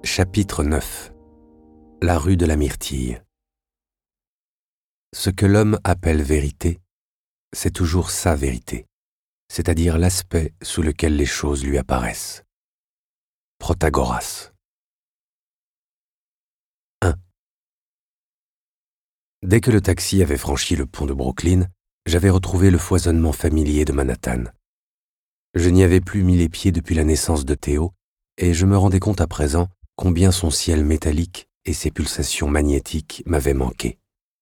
Chapitre 9. La rue de la Myrtille. Ce que l'homme appelle vérité, c'est toujours sa vérité, c'est-à-dire l'aspect sous lequel les choses lui apparaissent. Protagoras. 1. Dès que le taxi avait franchi le pont de Brooklyn, j'avais retrouvé le foisonnement familier de Manhattan. Je n'y avais plus mis les pieds depuis la naissance de Théo, et je me rendais compte à présent combien son ciel métallique et ses pulsations magnétiques m'avaient manqué.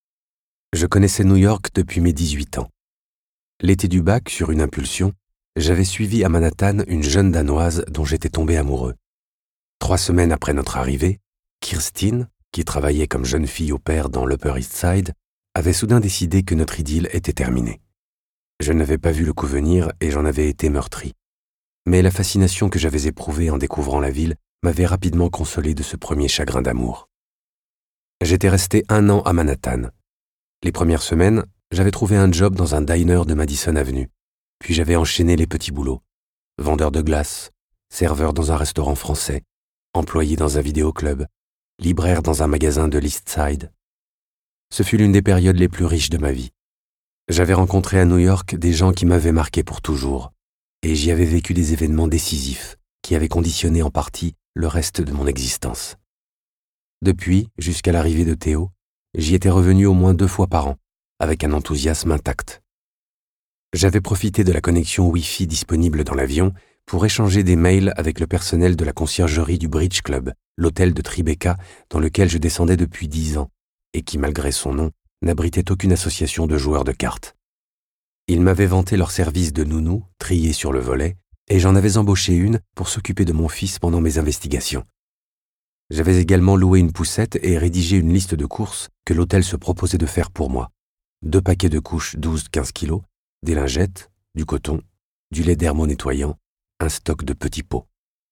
Je connaissais New York depuis mes 18 ans. L'été du bac, sur une impulsion, j'avais suivi à Manhattan une jeune Danoise dont j'étais tombé amoureux. 3 semaines après notre arrivée, Kirstine, qui travaillait comme jeune fille au pair dans l'Upper East Side, avait soudain décidé que notre idylle était terminée. Je n'avais pas vu le coup venir et j'en avais été meurtri. Mais la fascination que j'avais éprouvée en découvrant la ville m'avait rapidement consolé de ce premier chagrin d'amour. J'étais resté 1 an à Manhattan. Les premières semaines, j'avais trouvé un job dans un diner de Madison Avenue, puis j'avais enchaîné les petits boulots. Vendeur de glace, serveur dans un restaurant français, employé dans un vidéoclub, libraire dans un magasin de l'East Side. Ce fut l'une des périodes les plus riches de ma vie. J'avais rencontré à New York des gens qui m'avaient marqué pour toujours, et j'y avais vécu des événements décisifs qui avaient conditionné en partie le reste de mon existence. Depuis, jusqu'à l'arrivée de Théo, j'y étais revenu au moins 2 fois par an, avec un enthousiasme intact. J'avais profité de la connexion Wi-Fi disponible dans l'avion pour échanger des mails avec le personnel de la conciergerie du Bridge Club, l'hôtel de Tribeca dans lequel je descendais depuis 10 ans, et qui, malgré son nom, n'abritait aucune association de joueurs de cartes. Ils m'avaient vanté leur service de nounou, trié sur le volet, et j'en avais embauché une pour s'occuper de mon fils pendant mes investigations. J'avais également loué une poussette et rédigé une liste de courses que l'hôtel se proposait de faire pour moi. 2 paquets de couches 12-15 kilos, des lingettes, du coton, du lait dermo-nettoyant, un stock de petits pots.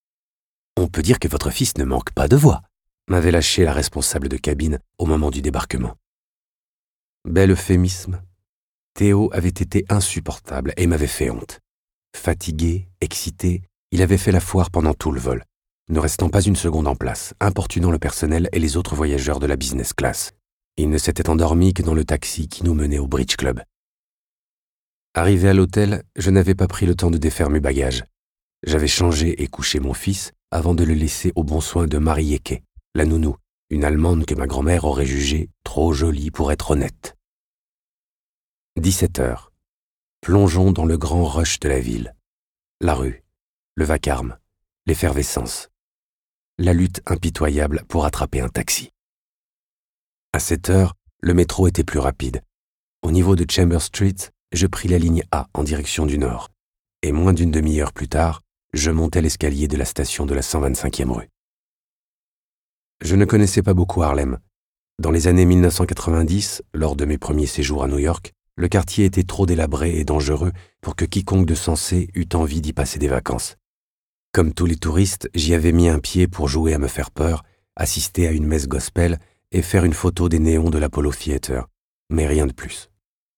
« On peut dire que votre fils ne manque pas de voix », m'avait lâché la responsable de cabine au moment du débarquement. Bel euphémisme. Théo avait été insupportable et m'avait fait honte. Fatigué, excité, il avait fait la foire pendant tout le vol, ne restant pas une seconde en place, importunant le personnel et les autres voyageurs de la business class. Il ne s'était endormi que dans le taxi qui nous menait au Bridge Club. Arrivé à l'hôtel, je n'avais pas pris le temps de défaire mes bagages. J'avais changé et couché mon fils avant de le laisser au bon soin de Marieke, la nounou, une Allemande que ma grand-mère aurait jugée trop jolie pour être honnête. 17 heures. Plongeons dans le grand rush de la ville. La rue, le vacarme, l'effervescence. La lutte impitoyable pour attraper un taxi. À 7 heures, le métro était plus rapide. Au niveau de Chambers Street, je pris la ligne A en direction du nord. Et moins d'une demi-heure plus tard, je montais l'escalier de la station de la 125e rue. Je ne connaissais pas beaucoup Harlem. Dans les années 1990, lors de mes premiers séjours à New York, le quartier était trop délabré et dangereux pour que quiconque de sensé eût envie d'y passer des vacances. Comme tous les touristes, j'y avais mis un pied pour jouer à me faire peur, assister à une messe gospel et faire une photo des néons de l'Apollo Theater, mais rien de plus.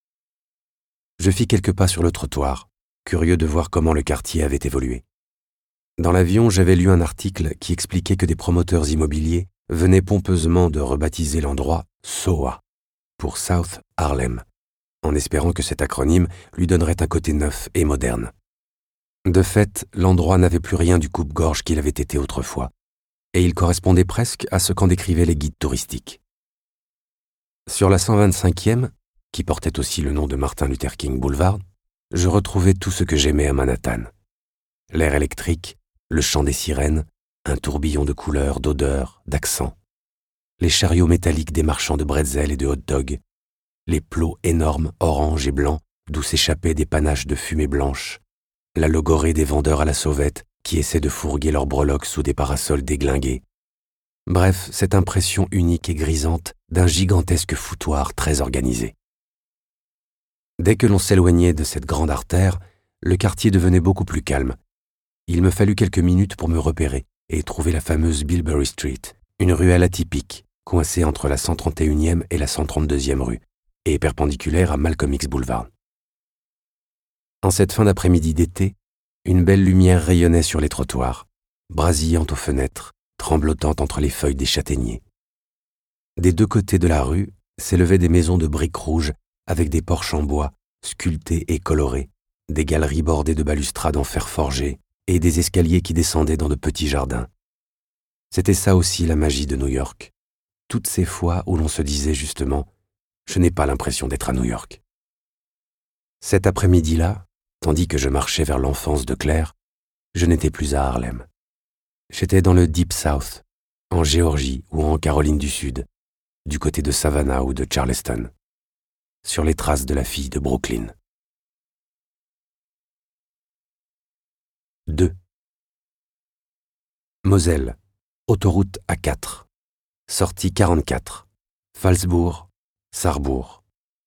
Je fis quelques pas sur le trottoir, curieux de voir comment le quartier avait évolué. Dans l'avion, j'avais lu un article qui expliquait que des promoteurs immobiliers venaient pompeusement de rebaptiser l'endroit SoHa, pour South Harlem, en espérant que cet acronyme lui donnerait un côté neuf et moderne. De fait, l'endroit n'avait plus rien du coupe-gorge qu'il avait été autrefois, et il correspondait presque à ce qu'en décrivaient les guides touristiques. Sur la 125e, qui portait aussi le nom de Martin Luther King Boulevard, je retrouvais tout ce que j'aimais à Manhattan. L'air électrique, le chant des sirènes, un tourbillon de couleurs, d'odeurs, d'accents. Les chariots métalliques des marchands de bretzels et de hot-dogs, les plots énormes, orange et blancs, d'où s'échappaient des panaches de fumée blanche, la logorée des vendeurs à la sauvette qui essaient de fourguer leurs breloques sous des parasols déglingués. Bref, cette impression unique et grisante d'un gigantesque foutoir très organisé. Dès que l'on s'éloignait de cette grande artère, le quartier devenait beaucoup plus calme. Il me fallut quelques minutes pour me repérer et trouver la fameuse Bilberry Street, une ruelle atypique, coincée entre la 131e et la 132e rue, et perpendiculaire à Malcolm X Boulevard. En cette fin d'après-midi d'été, une belle lumière rayonnait sur les trottoirs, brasillante aux fenêtres, tremblottant entre les feuilles des châtaigniers. Des deux côtés de la rue s'élevaient des maisons de briques rouges avec des porches en bois, sculptés et colorés, des galeries bordées de balustrades en fer forgé et des escaliers qui descendaient dans de petits jardins. C'était ça aussi la magie de New York. Toutes ces fois où l'on se disait justement « Je n'ai pas l'impression d'être à New York ». Cet après-midi-là, tandis que je marchais vers l'enfance de Claire, je n'étais plus à Harlem. J'étais dans le Deep South, en Géorgie ou en Caroline du Sud, du côté de Savannah ou de Charleston, sur les traces de la fille de Brooklyn. 2. Moselle, autoroute A4, sortie 44, Phalsbourg, Sarrebourg.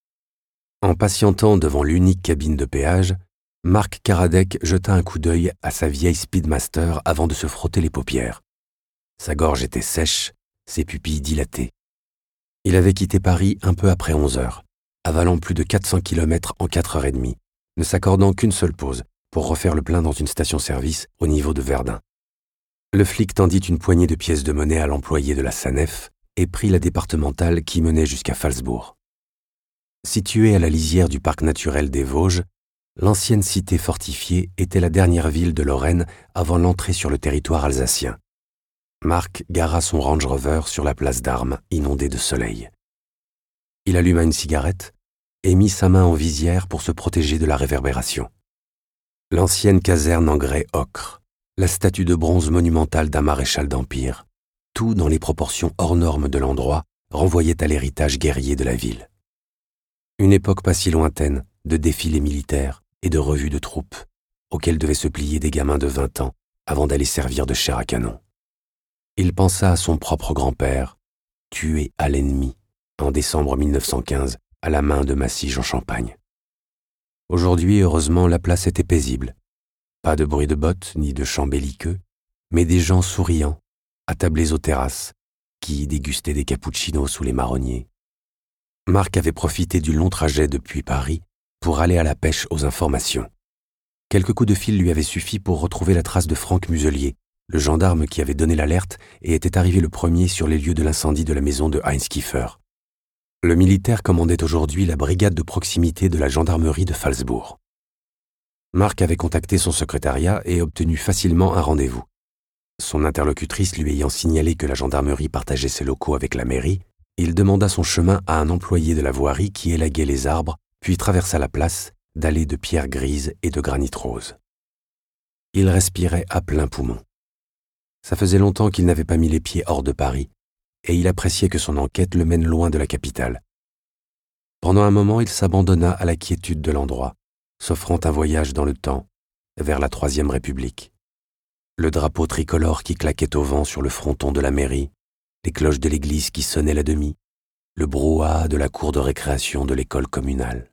En patientant devant l'unique cabine de péage, Marc Karadec jeta un coup d'œil à sa vieille Speedmaster avant de se frotter les paupières. Sa gorge était sèche, ses pupilles dilatées. Il avait quitté Paris un peu après 11 heures, avalant plus de 400 km en 4h30, ne s'accordant qu'une seule pause pour refaire le plein dans une station-service au niveau de Verdun. Le flic tendit une poignée de pièces de monnaie à l'employé de la SANEF et prit la départementale qui menait jusqu'à Phalsbourg. Située à la lisière du parc naturel des Vosges, l'ancienne cité fortifiée était la dernière ville de Lorraine avant l'entrée sur le territoire alsacien. Marc gara son Range Rover sur la place d'Armes, inondée de soleil. Il alluma une cigarette et mit sa main en visière pour se protéger de la réverbération. L'ancienne caserne en grès ocre, la statue de bronze monumentale d'un maréchal d'Empire, tout dans les proportions hors normes de l'endroit, renvoyait à l'héritage guerrier de la ville. Une époque pas si lointaine de défilés militaires et de revues de troupes, auxquelles devaient se plier des gamins de 20 ans avant d'aller servir de chair à canon. Il pensa à son propre grand-père, tué à l'ennemi en décembre 1915 à la main de Massige en Champagne. Aujourd'hui, heureusement, la place était paisible. Pas de bruit de bottes ni de chants belliqueux, mais des gens souriants, attablés aux terrasses, qui dégustaient des cappuccinos sous les marronniers. Marc avait profité du long trajet depuis Paris pour aller à la pêche aux informations. Quelques coups de fil lui avaient suffi pour retrouver la trace de Franck Muselier, le gendarme qui avait donné l'alerte et était arrivé le premier sur les lieux de l'incendie de la maison de Heinz Kiefer. Le militaire commandait aujourd'hui la brigade de proximité de la gendarmerie de Phalsbourg. Marc avait contacté son secrétariat et obtenu facilement un rendez-vous. Son interlocutrice lui ayant signalé que la gendarmerie partageait ses locaux avec la mairie, il demanda son chemin à un employé de la voirie qui élaguait les arbres, puis traversa la place, dallée de pierres grises et de granit rose. Il respirait à plein poumon. Ça faisait longtemps qu'il n'avait pas mis les pieds hors de Paris, et il appréciait que son enquête le mène loin de la capitale. Pendant un moment, il s'abandonna à la quiétude de l'endroit, s'offrant un voyage dans le temps, vers la Troisième République. Le drapeau tricolore qui claquait au vent sur le fronton de la mairie, les cloches de l'église qui sonnaient la demie, le brouhaha de la cour de récréation de l'école communale.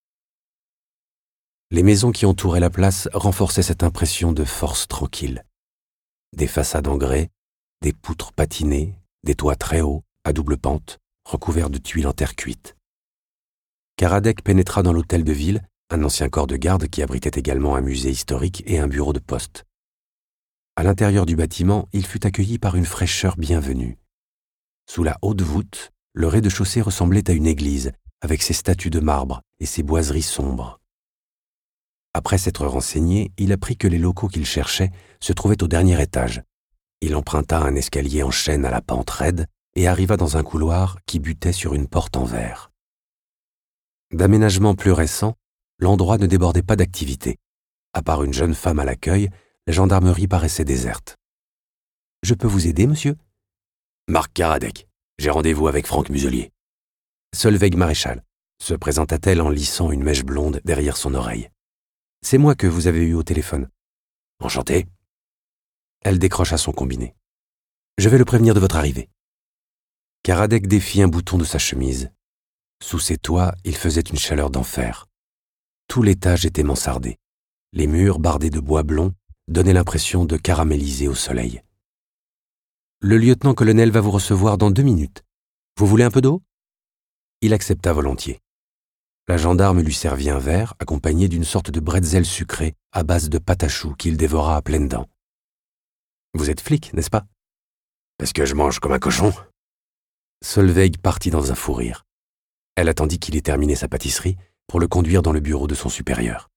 Les maisons qui entouraient la place renforçaient cette impression de force tranquille. Des façades en grès, des poutres patinées, des toits très hauts, à double pente, recouverts de tuiles en terre cuite. Karadec pénétra dans l'hôtel de ville, un ancien corps de garde qui abritait également un musée historique et un bureau de poste. À l'intérieur du bâtiment, il fut accueilli par une fraîcheur bienvenue. Sous la haute voûte, le rez-de-chaussée ressemblait à une église, avec ses statues de marbre et ses boiseries sombres. Après s'être renseigné, il apprit que les locaux qu'il cherchait se trouvaient au dernier étage. Il emprunta un escalier en chêne à la pente raide et arriva dans un couloir qui butait sur une porte en verre. D'aménagement plus récent, l'endroit ne débordait pas d'activité. À part une jeune femme à l'accueil, la gendarmerie paraissait déserte. « Je peux vous aider, monsieur ?» Marc Karadec. J'ai rendez-vous avec Franck Muselier. Solveig Maréchal, se présenta-t-elle en lissant une mèche blonde derrière son oreille. C'est moi que vous avez eu au téléphone. Enchanté. Elle décrocha son combiné. Je vais le prévenir de votre arrivée. Karadec défit un bouton de sa chemise. Sous ses toits, il faisait une chaleur d'enfer. Tout l'étage était mansardé. Les murs, bardés de bois blond, donnaient l'impression de caraméliser au soleil. Le lieutenant-colonel va vous recevoir dans 2 minutes. Vous voulez un peu d'eau ? Il accepta volontiers. La gendarme lui servit un verre accompagné d'une sorte de bretzel sucré à base de pâte à choux qu'il dévora à pleines dents. « Vous êtes flic, n'est-ce pas » Parce que je mange comme un cochon ?» Solveig partit dans un fou rire. Elle attendit qu'il ait terminé sa pâtisserie pour le conduire dans le bureau de son supérieur.